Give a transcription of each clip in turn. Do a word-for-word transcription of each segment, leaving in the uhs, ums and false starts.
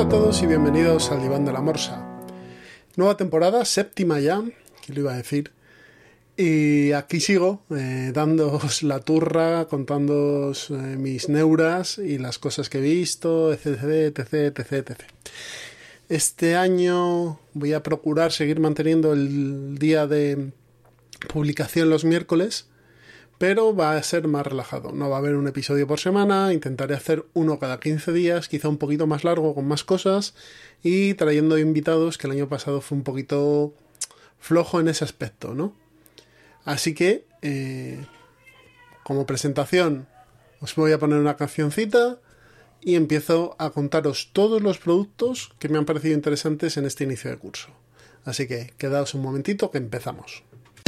Hola a todos y bienvenidos al Diván de la Morsa. Nueva temporada, séptima ya, que lo iba a decir. Y aquí sigo, eh, dándoos la turra, contándoos eh, mis neuras y las cosas que he visto, etc, etc, etc, etc. Este año voy a procurar seguir manteniendo el día de publicación los miércoles, pero va a ser más relajado. No va a haber un episodio por semana, intentaré hacer uno cada quince días, quizá un poquito más largo, con más cosas, y trayendo invitados, que el año pasado fue un poquito flojo en ese aspecto, ¿no? Así que, eh, como presentación, os voy a poner una cancioncita y empiezo a contaros todos los productos que me han parecido interesantes en este inicio de curso. Así que, quedaos un momentito que empezamos.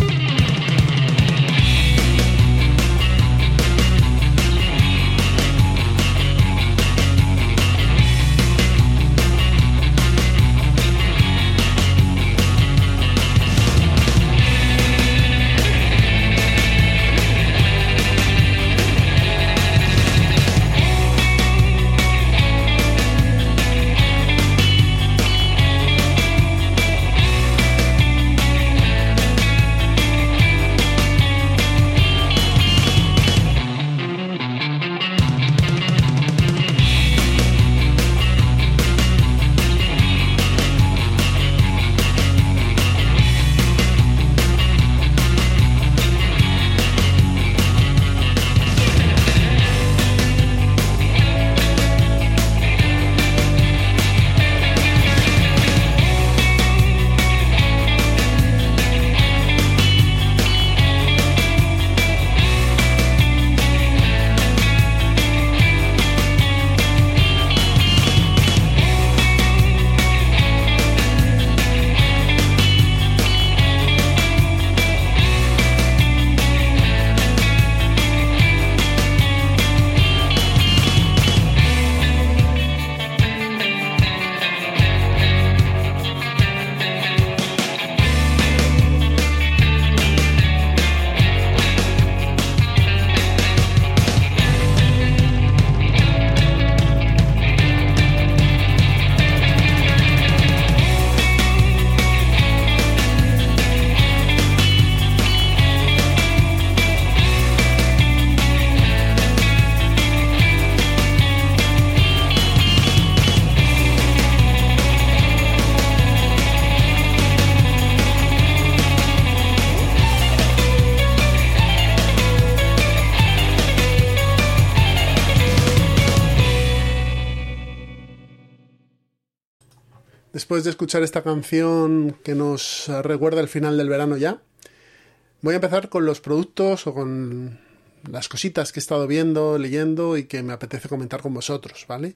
Después de escuchar esta canción que nos recuerda el final del verano ya, voy a empezar con los productos o con las cositas que he estado viendo, leyendo y que me apetece comentar con vosotros, ¿vale?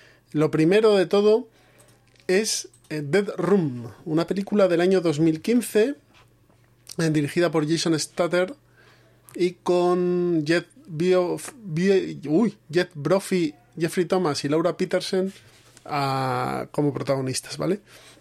Lo primero de todo es Dead Room, una película del año dos mil quince eh, dirigida por Jason Statham y con Jet, Bio, Bio, uy, Jet Brophy, Jeffrey Thomas y Laura Peterson A, como protagonistas, ¿vale?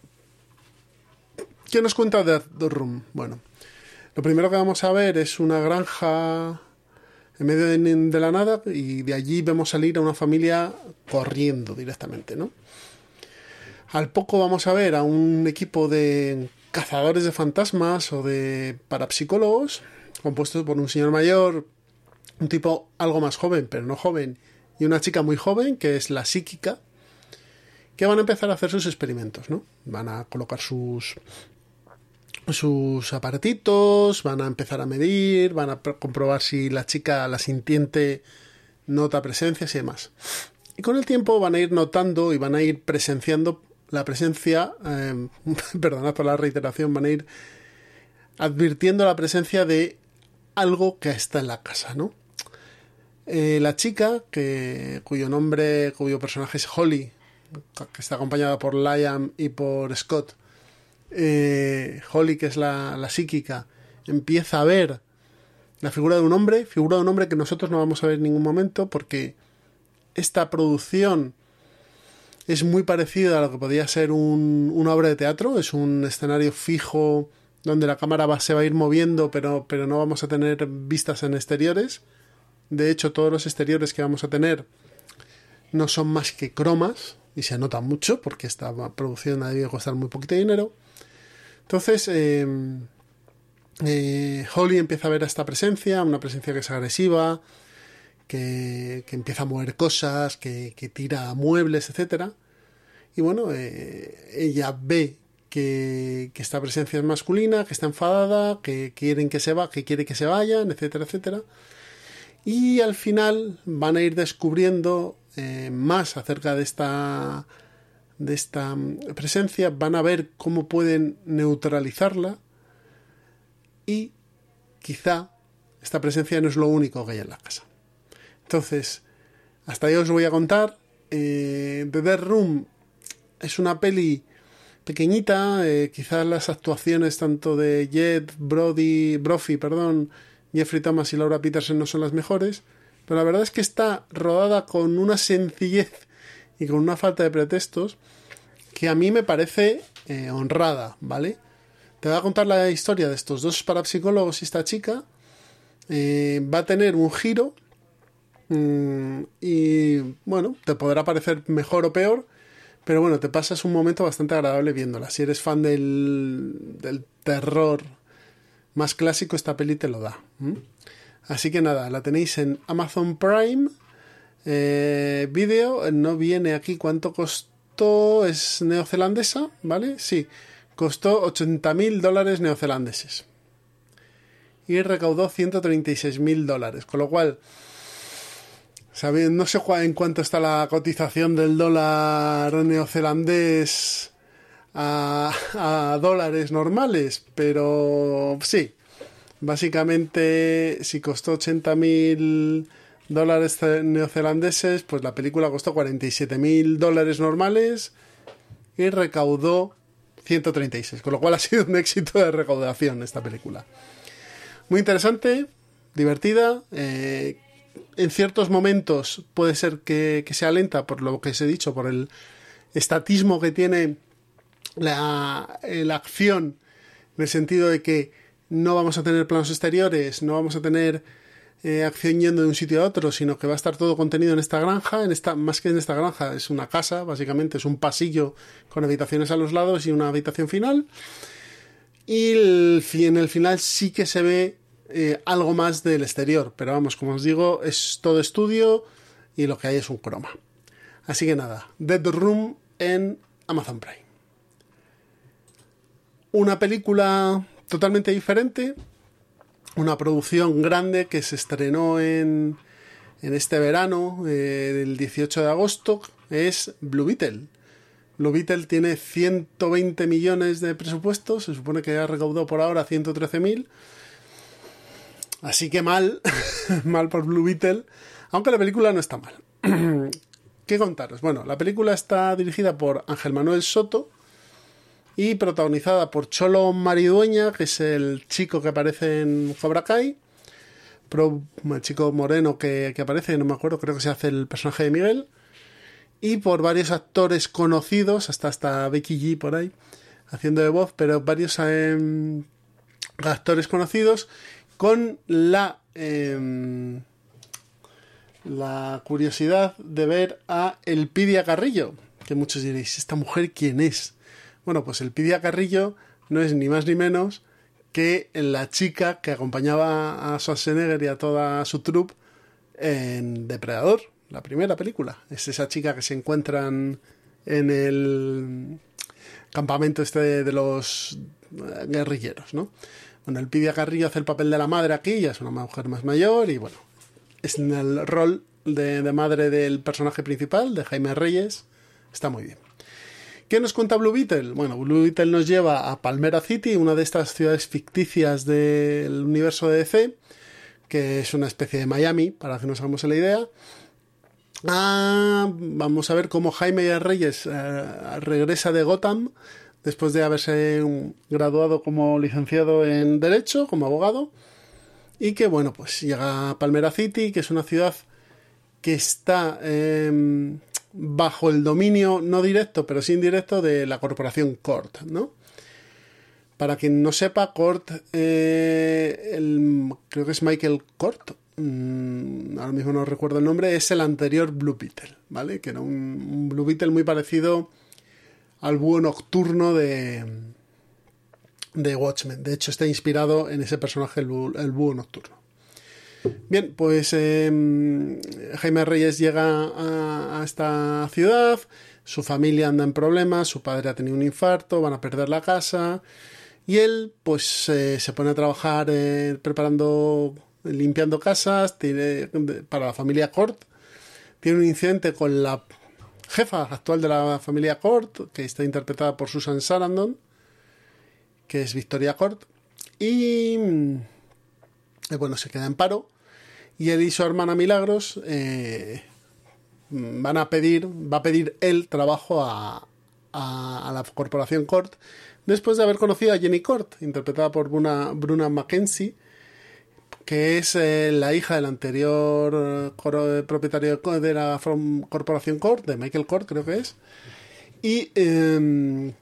¿Qué nos cuenta Dead Room? Bueno, lo primero que vamos a ver es una granja en medio de, de la nada y de allí vemos salir a una familia corriendo directamente, ¿no? Al poco vamos a ver a un equipo de cazadores de fantasmas o de parapsicólogos compuestos por un señor mayor, un tipo algo más joven, pero no joven, y una chica muy joven que es la psíquica, que van a empezar a hacer sus experimentos, ¿no? Van a colocar sus sus aparatitos, van a empezar a medir, van a comprobar si la chica, la sintiente, nota presencias y demás. Y con el tiempo van a ir notando y van a ir presenciando la presencia, eh, perdonad por la reiteración, van a ir advirtiendo la presencia de algo que está en la casa, ¿no? Eh, la chica, que cuyo nombre, cuyo personaje es Holly, que está acompañada por Liam y por Scott, eh, Holly, que es la, la psíquica, empieza a ver la figura de un hombre, figura de un hombre que nosotros no vamos a ver en ningún momento porque esta producción es muy parecida a lo que podría ser un, una obra de teatro, es un escenario fijo donde la cámara va, se va a ir moviendo, pero, pero no vamos a tener vistas en exteriores. De hecho, todos los exteriores que vamos a tener no son más que cromas, y se nota mucho porque esta producción ha debido costar muy poquito dinero. Entonces eh, eh, Holly empieza a ver a esta presencia, una presencia que es agresiva, que, que empieza a mover cosas, que, que tira muebles, etcétera. Y bueno, eh, ella ve que, que esta presencia es masculina, que está enfadada, que quieren que se va, que quiere que se vayan, etcétera, etcétera. Y al final van a ir descubriendo eh, más acerca de esta, de esta presencia, van a ver cómo pueden neutralizarla y quizá esta presencia no es lo único que hay en la casa. Entonces, hasta ahí os voy a contar. Eh, The Dead Room es una peli pequeñita, eh, quizás las actuaciones tanto de Jed, Brody, Brophy, perdón, Jeffrey Thomas y Laura Peterson no son las mejores, pero la verdad es que está rodada con una sencillez y con una falta de pretextos que a mí me parece eh, honrada, ¿vale? Te voy a contar la historia de estos dos parapsicólogos y esta chica. Eh, va a tener un giro mmm, y, bueno, te podrá parecer mejor o peor, pero bueno, te pasas un momento bastante agradable viéndola. Si eres fan del, del terror más clásico, esta peli te lo da. ¿Mm? Así que nada, la tenéis en Amazon Prime eh, Video. No viene aquí cuánto costó. Es neozelandesa, ¿vale? Sí, costó ochenta mil dólares neozelandeses y recaudó ciento treinta y seis mil dólares, con lo cual ¿sabes? No sé en cuánto está la cotización del dólar neozelandés a, a dólares normales, pero sí, básicamente si costó ochenta mil dólares neozelandeses, pues la película costó cuarenta y siete mil dólares normales y recaudó ciento treinta y seis, con lo cual ha sido un éxito de recaudación esta película. Muy interesante, divertida, eh, en ciertos momentos puede ser que, que sea lenta por lo que os he dicho, por el estatismo que tiene la, la acción, en el sentido de que no vamos a tener planos exteriores, no vamos a tener eh, acción yendo de un sitio a otro, sino que va a estar todo contenido en esta granja, en esta, más que en esta granja, es una casa, básicamente es un pasillo con habitaciones a los lados y una habitación final. Y el, en el final sí que se ve eh, algo más del exterior, pero vamos, como os digo, es todo estudio y lo que hay es un croma. Así que nada, Dead Room en Amazon Prime. Una película totalmente diferente, una producción grande que se estrenó en, en este verano, eh, del dieciocho de agosto, es Blue Beetle. Blue Beetle tiene ciento veinte millones de presupuesto, se supone que ha recaudado por ahora ciento trece mil. Así que mal, mal por Blue Beetle, aunque la película no está mal. ¿Qué contaros? Bueno, la película está dirigida por Ángel Manuel Soto y protagonizada por Cholo Maridueña, que es el chico que aparece en Cobra Kai, Pro, el chico moreno que, que aparece, no me acuerdo, creo que se hace el personaje de Miguel, y por varios actores conocidos, hasta hasta Becky G por ahí, haciendo de voz, pero varios eh, actores conocidos, con la eh, la curiosidad de ver a Elpidia Carrillo, que muchos diréis, ¿esta mujer quién es? Bueno, pues Elpidia Carrillo no es ni más ni menos que la chica que acompañaba a Schwarzenegger y a toda su troupe en Depredador, la primera película. Es esa chica que se encuentran en el campamento este de, de los guerrilleros, ¿no? Bueno, Elpidia Carrillo hace el papel de la madre aquí, ella es una mujer más mayor y bueno, es en el rol de, de madre del personaje principal, de Jaime Reyes. Está muy bien. ¿Qué nos cuenta Blue Beetle? Bueno, Blue Beetle nos lleva a Palmera City, una de estas ciudades ficticias del universo de D C, que es una especie de Miami, para que nos hagamos la idea. Ah, vamos a ver cómo Jaime Reyes eh, regresa de Gotham después de haberse um, graduado como licenciado en Derecho, como abogado, y que, bueno, pues llega a Palmera City, que es una ciudad que está eh, bajo el dominio, no directo, pero sí indirecto, de la corporación Cort, ¿no? Para quien no sepa, Cort, eh, el, creo que es Michael Cort, mmm, ahora mismo no recuerdo el nombre, es el anterior Blue Beetle, ¿vale? Que era un, un Blue Beetle muy parecido al búho nocturno de, de Watchmen. De hecho, está inspirado en ese personaje, el búho, el búho nocturno. Bien, pues eh, Jaime Reyes llega a, a esta ciudad, su familia anda en problemas, su padre ha tenido un infarto, van a perder la casa y él pues eh, se pone a trabajar eh, preparando, limpiando casas tiene, para la familia Cort. Tiene un incidente con la jefa actual de la familia Cort, que está interpretada por Susan Sarandon, que es Victoria Cort, y eh, bueno, se queda en paro, y él y su hermana Milagros eh, van a pedir, va a pedir él trabajo a, a, a la corporación Cort, después de haber conocido a Jenny Cort, interpretada por Bruna, Bruna Mackenzie, que es eh, la hija del anterior eh, coro, propietario de la from, corporación Cort, de Michael Cort creo que es, y eh,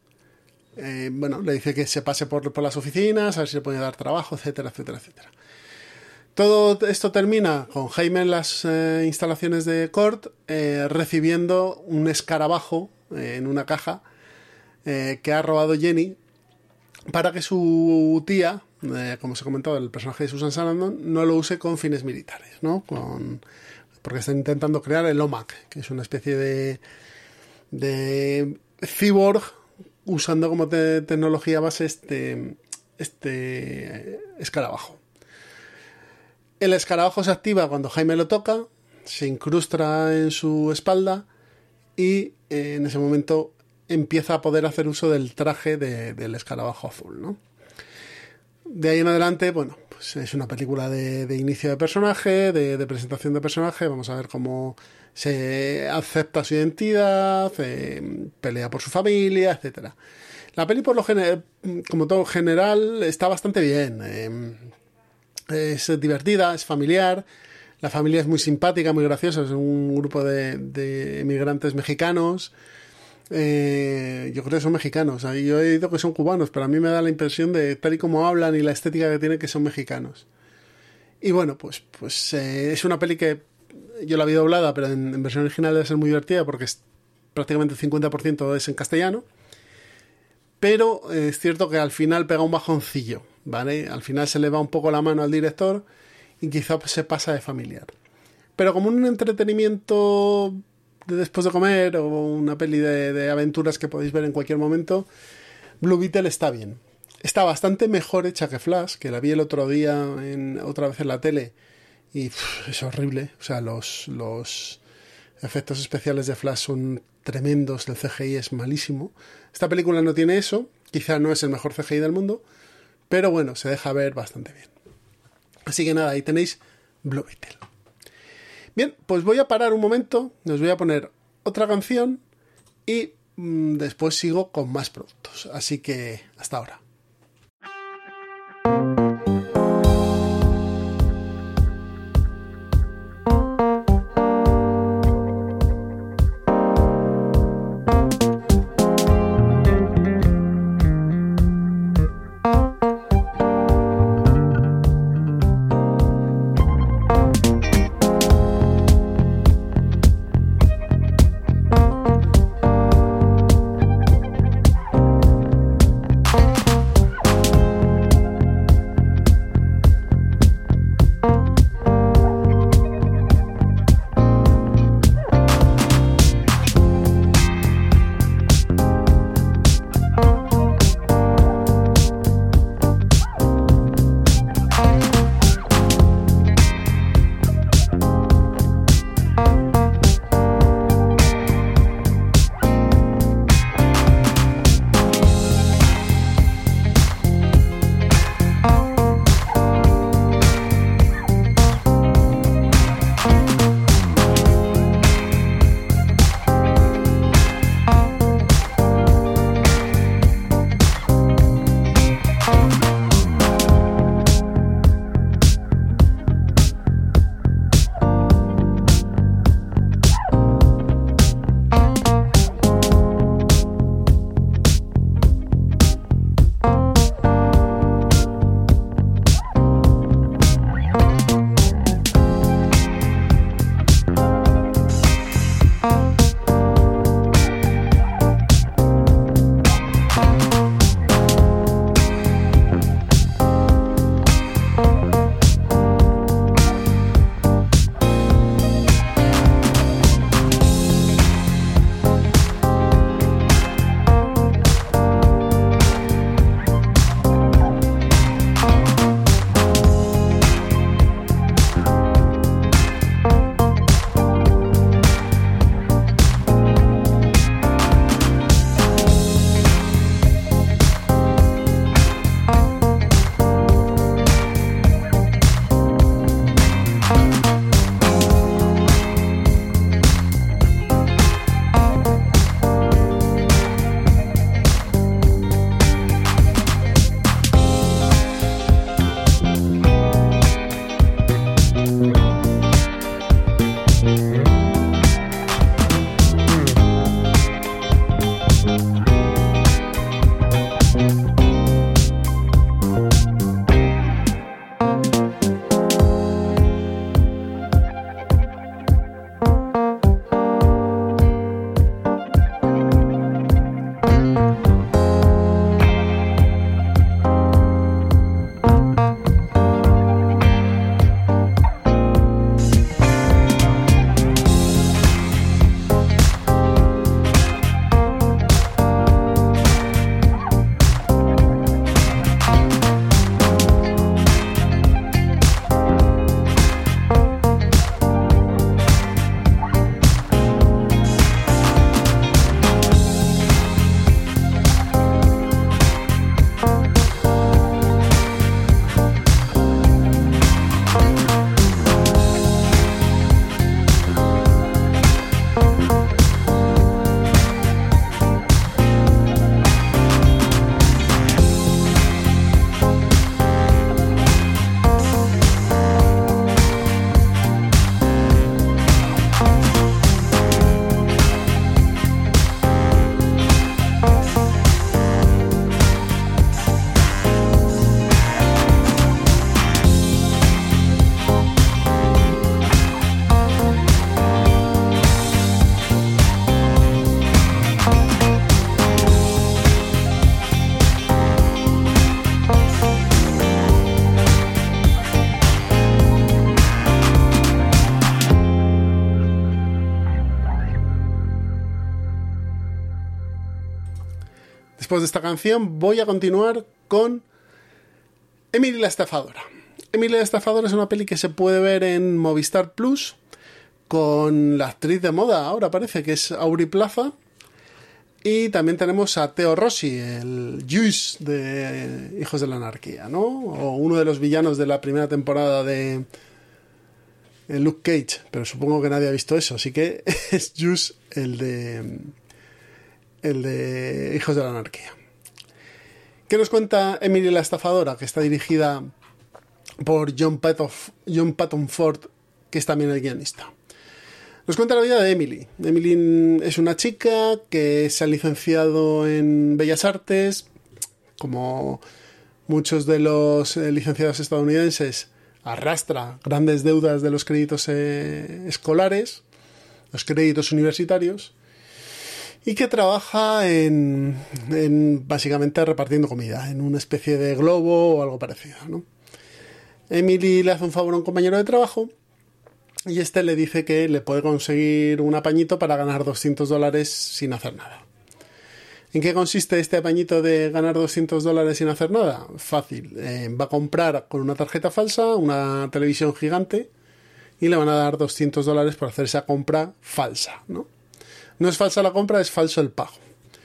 eh, bueno, le dice que se pase por, por las oficinas, a ver si le puede dar trabajo, etcétera, etcétera, etcétera. Todo esto termina con Jaime en las eh, instalaciones de Cort eh, recibiendo un escarabajo eh, en una caja eh, que ha robado Jenny para que su tía, eh, como se ha comentado, el personaje de Susan Sarandon, no lo use con fines militares, ¿no? Con, porque están intentando crear el O M A C, que es una especie de, de cyborg usando como te, tecnología base este, este escarabajo. El escarabajo se activa cuando Jaime lo toca, se incrusta en su espalda y eh, en ese momento empieza a poder hacer uso del traje de, del escarabajo azul, ¿no? De ahí en adelante, bueno, pues es una película de, de inicio de personaje, de, de presentación de personaje. Vamos a ver cómo se acepta su identidad, eh, pelea por su familia, etcétera. La peli, por lo general, como todo general, está bastante bien. Eh, es divertida, es familiar. La familia es muy simpática, muy graciosa. Es un grupo de, de emigrantes mexicanos. Eh, yo creo que son mexicanos. Yo he oído que son cubanos, pero a mí me da la impresión de, tal y como hablan y la estética que tienen, que son mexicanos. Y bueno, pues, pues eh, es una peli que yo la vi doblada, pero en, en versión original debe ser muy divertida porque es prácticamente el cincuenta por ciento es en castellano. Pero eh, es cierto que al final pega un bajoncillo, ¿vale? Al final se le va un poco la mano al director y quizá se pasa de familiar. Pero como un entretenimiento de después de comer o una peli de, de aventuras que podéis ver en cualquier momento, Blue Beetle está bien. Está bastante mejor hecha que Flash, que la vi el otro día en, otra vez en la tele y pff, es horrible. O sea, los, los efectos especiales de Flash son tremendos, el C G I es malísimo. Esta película no tiene eso, quizá no es el mejor C G I del mundo, pero bueno, se deja ver bastante bien. Así que nada, ahí tenéis Blue Beetle. Bien, pues voy a parar un momento, os voy a poner otra canción y mmm, después sigo con más productos. Así que hasta ahora. Después de esta canción voy a continuar con Emily la estafadora. Emily la estafadora es una peli que se puede ver en Movistar Plus con la actriz de moda, ahora parece que es Aubrey Plaza, y también tenemos a Theo Rossi, el Juice de Hijos de la Anarquía, ¿no? O uno de los villanos de la primera temporada de Luke Cage, pero supongo que nadie ha visto eso, así que es Juice el de el de Hijos de la Anarquía. ¿Qué nos cuenta Emily la estafadora? Que está dirigida por John Patton, John Patton Ford, que es también el guionista. Nos cuenta la vida de Emily. Emily es una chica que se ha licenciado en Bellas Artes, como muchos de los eh, licenciados estadounidenses, arrastra grandes deudas de los créditos eh, escolares, los créditos universitarios, y que trabaja en, en básicamente repartiendo comida, en una especie de globo o algo parecido, ¿no? Emily le hace un favor a un compañero de trabajo y este le dice que le puede conseguir un apañito para ganar doscientos dólares sin hacer nada. ¿En qué consiste este apañito de ganar doscientos dólares sin hacer nada? Fácil. Eh, va a comprar con una tarjeta falsa una televisión gigante y le van a dar doscientos dólares por hacer esa compra falsa, ¿no? No es falsa la compra, es falso el pago.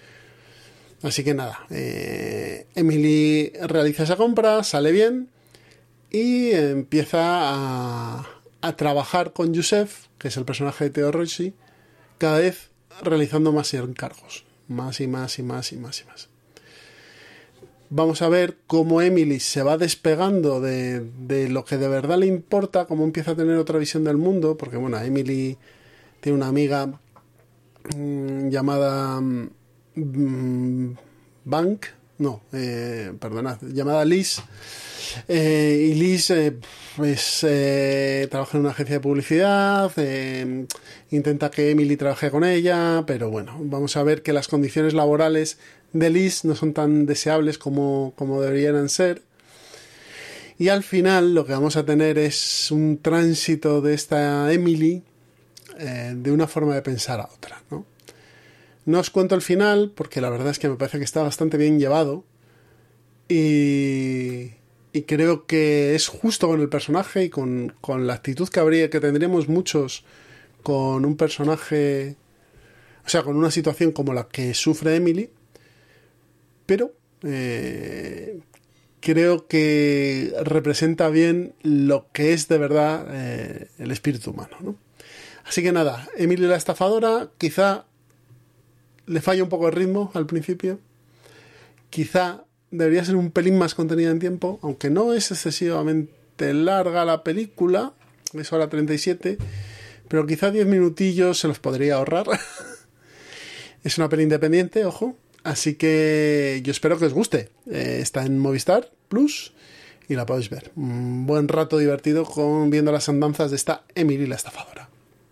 Así que nada, eh, Emily realiza esa compra, sale bien y empieza a, a trabajar con Joseph, que es el personaje de Theo Rossi, cada vez realizando más encargos. Más y más y más y más y más. Vamos a ver cómo Emily se va despegando de, de lo que de verdad le importa, cómo empieza a tener otra visión del mundo, porque bueno, Emily tiene una amiga mmm, llamada mmm, Bank, no, eh, perdonad, llamada Liz. Eh, y Liz eh, pues, eh, trabaja en una agencia de publicidad, eh, intenta que Emily trabaje con ella, pero bueno, vamos a ver que las condiciones laborales de Liz no son tan deseables como, como deberían ser. Y al final lo que vamos a tener es un tránsito de esta Emily eh, de una forma de pensar a otra, ¿no? No os cuento el final porque la verdad es que me parece que está bastante bien llevado y, y creo que es justo con el personaje y con, con la actitud que habría, que tendríamos muchos con un personaje, o sea, con una situación como la que sufre Emily, pero eh, creo que representa bien lo que es de verdad eh, el espíritu humano, ¿no? Así que nada, Emily la estafadora, quizá le falla un poco el ritmo al principio, quizá debería ser un pelín más contenida en tiempo, aunque no es excesivamente larga la película, es hora treinta y siete, pero quizá diez minutillos se los podría ahorrar. Es una peli independiente, ojo, así que yo espero que os guste. Eh, está en Movistar Plus y la podéis ver. Un buen rato divertido con viendo las andanzas de esta Emily la estafadora.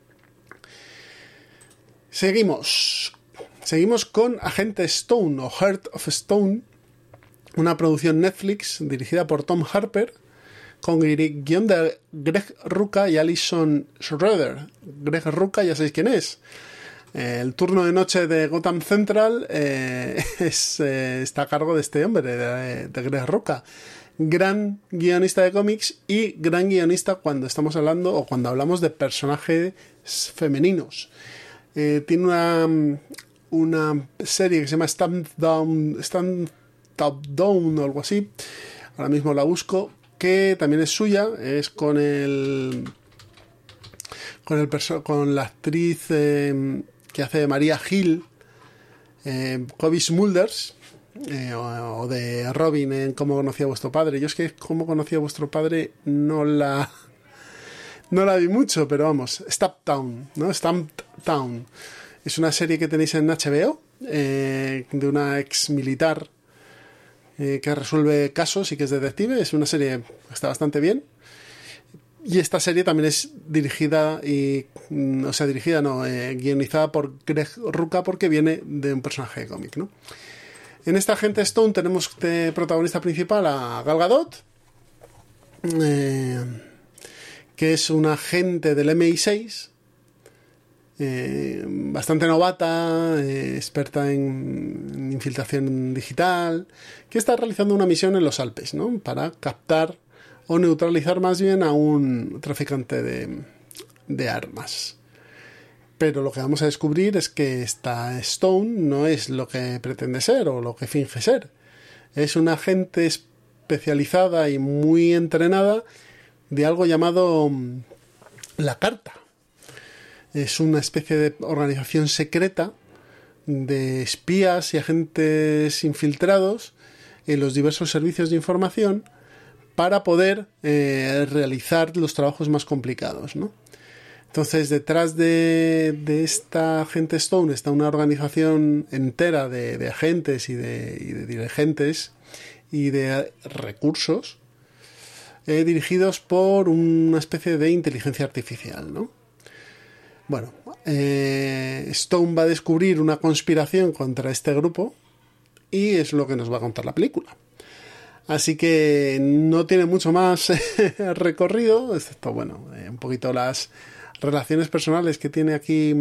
Seguimos. Seguimos con Agente Stone o Heart of Stone, una producción Netflix dirigida por Tom Harper, con guión de Greg Rucka y Alison Schroeder. Greg Rucka ya sabéis quién es. Eh, el turno de noche de Gotham Central eh, es, eh, está a cargo de este hombre, de, de Greg Rucka. Gran guionista de cómics y gran guionista cuando estamos hablando o cuando hablamos de personajes femeninos. Eh, tiene una, una serie que se llama Stand Down, Stand Top Down o algo así. Ahora mismo la busco, que también es suya, es con el con el perso- con la actriz eh, que hace de María Hill, eh, Cobie Smulders, eh, o, o de Robin en Cómo conocía a vuestro padre. Yo es que Cómo conocía a vuestro padre no la no la vi mucho, pero vamos, Stamp Town, ¿no? Stamp Town es una serie que tenéis en H B O eh, de una ex militar eh, que resuelve casos y que es detective. Es una serie que está bastante bien. Y esta serie también es dirigida y, o sea, dirigida no, eh, guionizada por Greg Rucka porque viene de un personaje de cómic, ¿no? En esta Agente Stone tenemos de protagonista principal a Gal Gadot, eh, que es una agente del M I seis, eh, bastante novata, eh, experta en infiltración digital, que está realizando una misión en los Alpes, ¿no? Para captar o neutralizar más bien a un traficante de, de armas. Pero lo que vamos a descubrir es que esta Stone no es lo que pretende ser o lo que finge ser. Es una agente especializada y muy entrenada de algo llamado La Carta. Es una especie de organización secreta de espías y agentes infiltrados en los diversos servicios de información para poder eh, realizar los trabajos más complicados, ¿no? Entonces, detrás de, de esta Agente Stone está una organización entera de, de agentes y de, y de dirigentes y de recursos eh, dirigidos por una especie de inteligencia artificial, ¿no? Bueno, eh, Stone va a descubrir una conspiración contra este grupo y es lo que nos va a contar la película. Así que no tiene mucho más recorrido, excepto, bueno, eh, un poquito las relaciones personales que tiene aquí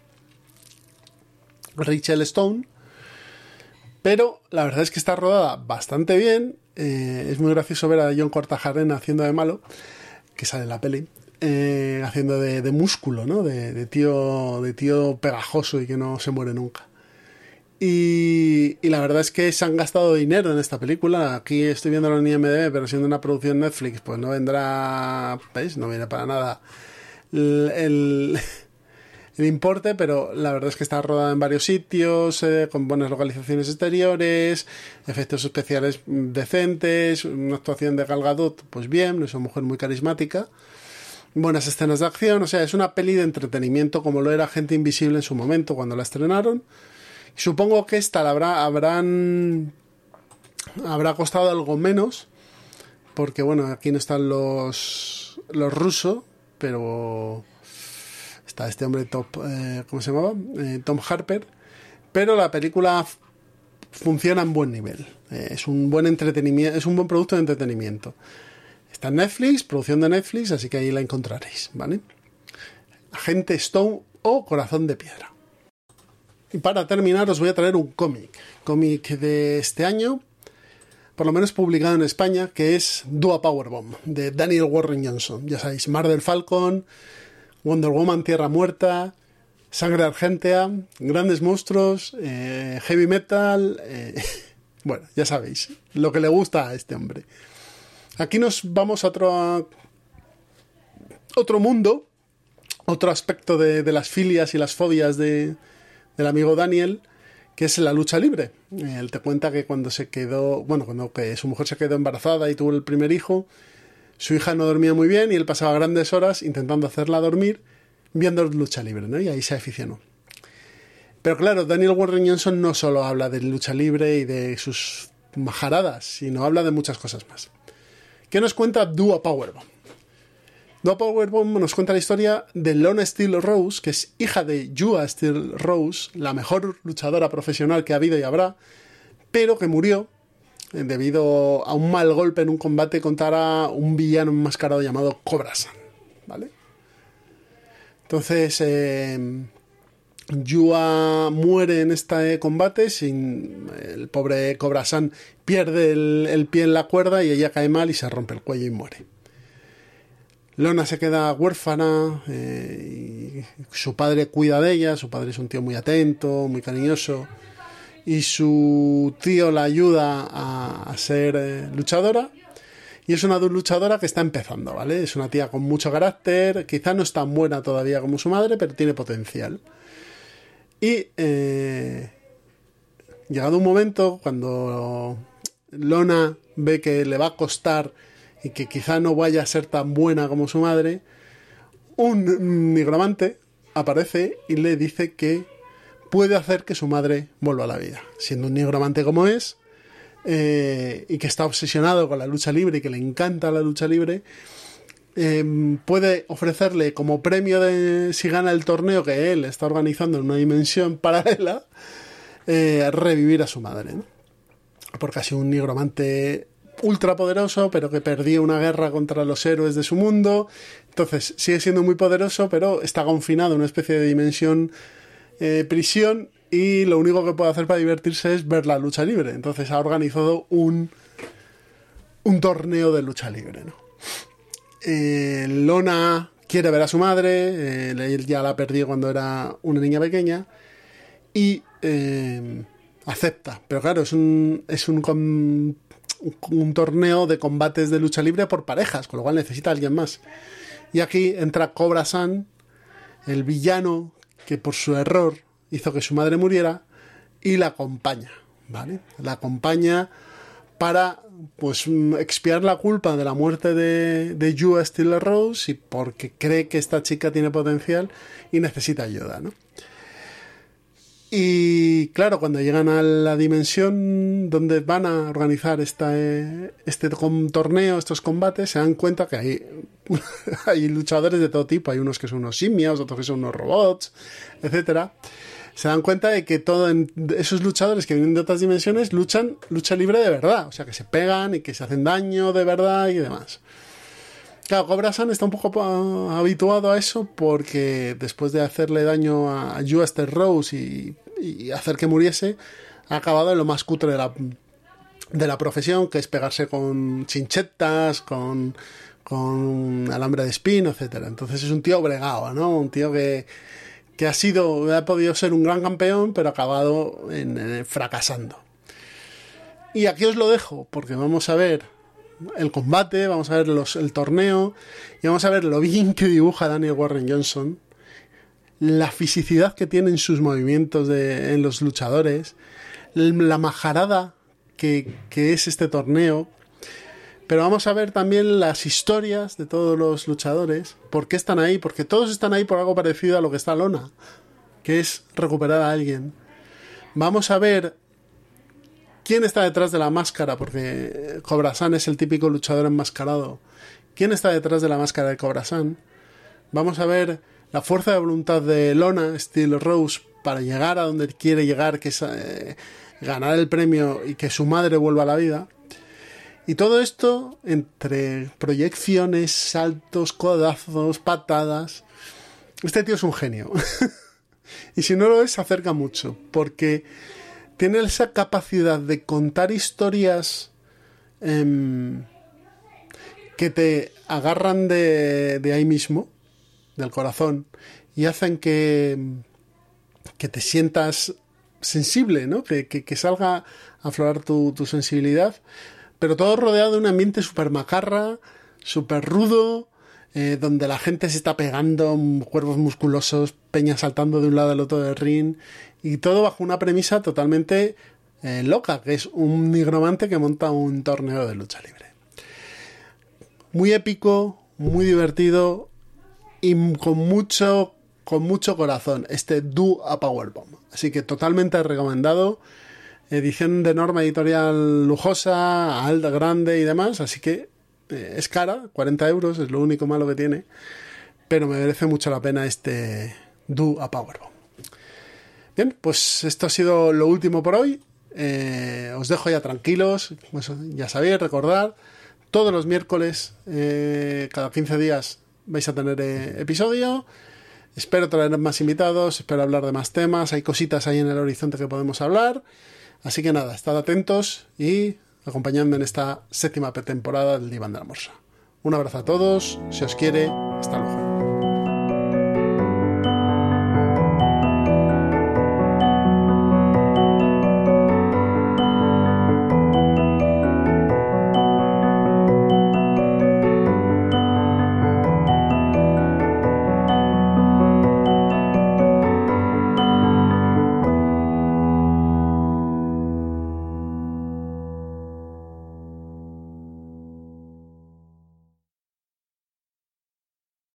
Rachel Stone. Pero la verdad es que está rodada bastante bien. Eh, es muy gracioso ver a John Cortajarena haciendo de malo, que sale en la peli, eh, haciendo de, de músculo, ¿no? De, de tío, de tío pegajoso y que no se muere nunca. Y, y la verdad es que se han gastado dinero en esta película. Aquí estoy viéndolo en I M D B, pero siendo una producción Netflix, pues no vendrá, ¿veis? No viene para nada el, el, el importe, pero la verdad es que está rodada en varios sitios, eh, con buenas localizaciones exteriores, efectos especiales decentes, una actuación de Gal Gadot, pues bien, es una mujer muy carismática, buenas escenas de acción, o sea, es una peli de entretenimiento como lo era Agente Invisible en su momento cuando la estrenaron. Supongo que esta la habrá, habrán habrá costado algo menos, porque bueno, aquí no están los, los rusos, pero está este hombre top, eh, ¿cómo se llamaba? Eh, Tom Harper, pero la película f- funciona en buen nivel. Eh, es un buen entretenimiento, es un buen producto de entretenimiento. Está en Netflix, producción de Netflix, así que ahí la encontraréis, ¿vale? Agente Stone o Corazón de Piedra. Y para terminar os voy a traer un cómic, cómic de este año, por lo menos publicado en España, que es Dua Powerbomb, de Daniel Warren Johnson. Ya sabéis, Mar del Falcon, Wonder Woman, Tierra Muerta, Sangre Argentea, Grandes Monstruos, eh, Heavy Metal... Eh, bueno, ya sabéis, lo que le gusta a este hombre. Aquí nos vamos a otro, a otro mundo, otro aspecto de, de las filias y las fobias de, del amigo Daniel, que es la lucha libre. Él te cuenta que cuando se quedó, bueno, cuando que su mujer se quedó embarazada y tuvo el primer hijo, su hija no dormía muy bien y él pasaba grandes horas intentando hacerla dormir viendo lucha libre, ¿no? Y ahí se aficionó. Pero claro, Daniel Warren Johnson no solo habla de lucha libre y de sus majaradas, sino habla de muchas cosas más. ¿Qué nos cuenta Dua Powerbomb? Dua Powerbomb nos cuenta la historia de Lona Steel Rose, que es hija de Jua Steel Rose, la mejor luchadora profesional que ha habido y habrá, pero que murió debido a un mal golpe en un combate contra un villano enmascarado llamado Cobra-san, ¿vale? Entonces, eh, Jua muere en este combate, sin, el pobre Cobra-san pierde el, el pie en la cuerda y ella cae mal y se rompe el cuello y muere. Lona se queda huérfana, eh, y su padre cuida de ella, su padre es un tío muy atento, muy cariñoso, y su tío la ayuda a, a ser eh, luchadora, y es una luchadora que está empezando, ¿vale? Es una tía con mucho carácter, quizá no es tan buena todavía como su madre, pero tiene potencial. Y eh, llegado un momento, cuando Lona ve que le va a costar y que quizá no vaya a ser tan buena como su madre, un nigromante aparece y le dice que puede hacer que su madre vuelva a la vida. Siendo un nigromante como es, eh, y que está obsesionado con la lucha libre y que le encanta la lucha libre, eh, puede ofrecerle como premio de si gana el torneo que él está organizando en una dimensión paralela, eh, revivir a su madre, ¿no? Porque ha sido un nigromante ultra poderoso, pero que perdió una guerra contra los héroes de su mundo. Entonces sigue siendo muy poderoso, pero está confinado en una especie de dimensión eh, prisión, y lo único que puede hacer para divertirse es ver la lucha libre. Entonces ha organizado un un torneo de lucha libre, ¿no? eh, Lona quiere ver a su madre, eh, él ya la perdió cuando era una niña pequeña, y eh, acepta, pero claro, es un es un, un un torneo de combates de lucha libre por parejas, con lo cual necesita a alguien más. Y aquí entra Cobra-san, el villano que por su error hizo que su madre muriera, y la acompaña, ¿vale? La acompaña para, pues, expiar la culpa de la muerte de, de Jua Steel Rose, y porque cree que esta chica tiene potencial y necesita ayuda, ¿no? Y claro, cuando llegan a la dimensión donde van a organizar esta, este torneo, estos combates, se dan cuenta que hay, hay luchadores de todo tipo. Hay unos que son unos simios, otros que son unos robots, etcétera. Se dan cuenta de que todos esos luchadores que vienen de otras dimensiones luchan lucha libre de verdad. O sea, que se pegan y que se hacen daño de verdad y demás. Claro, Cobra-san está un poco habituado a eso, porque después de hacerle daño a Jua Steel Rose y, y hacer que muriese, ha acabado en lo más cutre de la, de la profesión, que es pegarse con chinchetas, con, con alambre de espino, etcétera. Entonces es un tío bregado, ¿no? Un tío que, que ha sido, ha podido ser un gran campeón, pero ha acabado en, en, fracasando. Y aquí os lo dejo, porque vamos a ver el combate, vamos a ver los, el torneo, y vamos a ver lo bien que dibuja Daniel Warren Johnson, la fisicidad que tienen sus movimientos de, en los luchadores, la majarada que, que es este torneo. Pero vamos a ver también las historias de todos los luchadores, por qué están ahí, porque todos están ahí por algo parecido a lo que está Lona, que es recuperar a alguien. Vamos a ver ¿Quién está detrás de la máscara? Porque Cobra-San es el típico luchador enmascarado. ¿Quién está detrás de la máscara de Cobra-San? Vamos a ver la fuerza de voluntad de Lona, Steel Rose, para llegar a donde quiere llegar, que es eh, ganar el premio y que su madre vuelva a la vida. Y todo esto entre proyecciones, saltos, codazos, patadas. Este tío es un genio. Y si no lo es, se acerca mucho, porque tiene esa capacidad de contar historias eh, que te agarran de, de ahí mismo, del corazón, y hacen que, que te sientas sensible, ¿no? Que, que, que salga a aflorar tu, tu sensibilidad, pero todo rodeado de un ambiente súper macarra, súper rudo, eh, donde la gente se está pegando, cuerpos musculosos, peñas saltando de un lado al otro del ring, y todo bajo una premisa totalmente eh, loca, que es un nigromante que monta un torneo de lucha libre. Muy épico, muy divertido y con mucho, con mucho corazón, este Do a Powerbomb. Así que totalmente recomendado. Edición de norma editorial lujosa, alta, grande y demás, así que eh, es cara, cuarenta euros, es lo único malo que tiene, pero me merece mucho la pena este Do a Powerbomb. Bien, pues esto ha sido lo último por hoy. Eh, os dejo ya tranquilos, pues ya sabéis, recordad, todos los miércoles, eh, cada quince días vais a tener eh, episodio. Espero traer más invitados, espero hablar de más temas, hay cositas ahí en el horizonte que podemos hablar. Así que nada, estad atentos y acompañadme en esta séptima temporada del Diván de la Morsa. Un abrazo a todos, si os quiere, hasta luego.